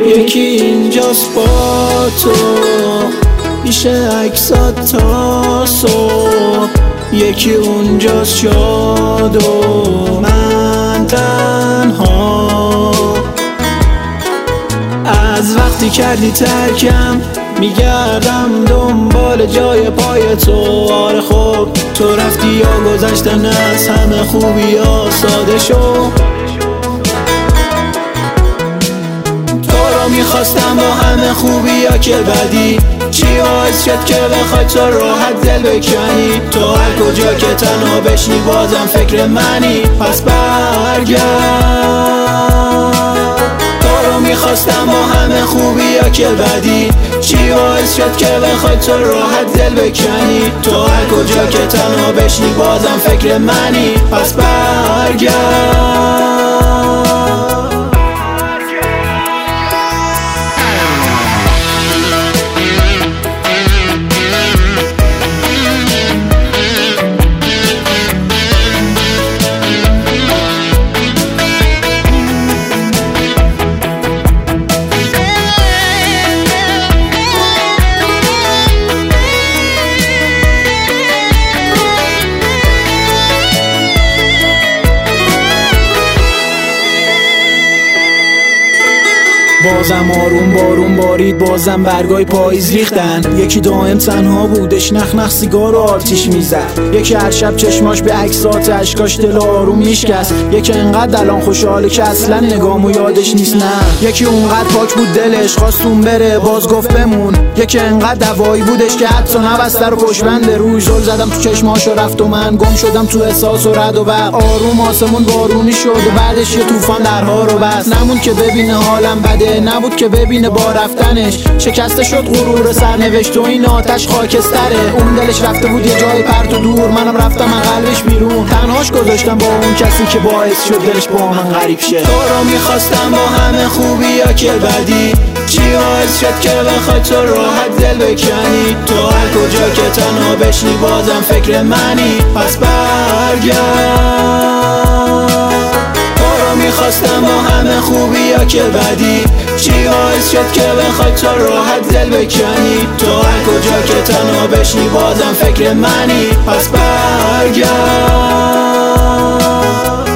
یکی اینجاست با تو میشه عکسات تا صبح، یکی اونجاست شاد و من تنها. از وقتی کردی ترکم میگردم دنبال جای پای تو. آره خب تو رفتی یا گذشتن از همه خوبی ها ساده شو. تو رو میخواستم با همه خوبی ها که بدی، چی باعث شد که بخوای تو راحت دل بکنی؟ تو هر کجا که تنها بشی بازم فکر منی، پس برگرد. تو رو میخواستم با همه خوبی ها که بدی، چی باعث شد که بخوای تو راحت دل بکنی؟ تو هر کجا که تنها بشی بازم فکر منی، پس برگرد. بازم آروم بارون بارید، بازم برگای پاییز ریختن. یکی دائم تنها بودش، نخ نخ سیگار و آتیش میزد. یکی هر شب چشماش به عکسات اشکاش دل آروم میشکست. یکی انقدر الان خوشحاله که اصلا نگامو یادش نیست. نه یکی اونقدر پاک بود دلش خواستون بره باز گفت بمون. یکی انقدر دوایی بودش که حتی نبسته رو پشبند روی زل زدم تو چشماش و رفت و من گم شدم تو احساس و رد و برق. آروم آسمون بارونی شد و بعدش یه طوفان درها رو بست. نمون که ببینه حالم بده، نبود که ببینه با رفتنش شکسته شد غرور سرنوشت و این آتش خاکستره. اون دلش رفته بود یه جای پرت و دور، منم رفتم من قلبش بیرون. تنهاش گذاشتم با اون کسی که باعث شد دلش با من غریب شه. تو رو میخواستم با همه خوبی ها که بدی، چی باعث شد که بخوای تو راحت دل بکنی؟ تو هر کجا که تنها بشی بازم فکر منی، پس برگرد. میخواستم با همه خوبی ها که بدی، چی باعث شد که بخوای تو راحت دل بکنی؟ تو هر کجا که تنها بشی بازم فکر منی، پس برگرد.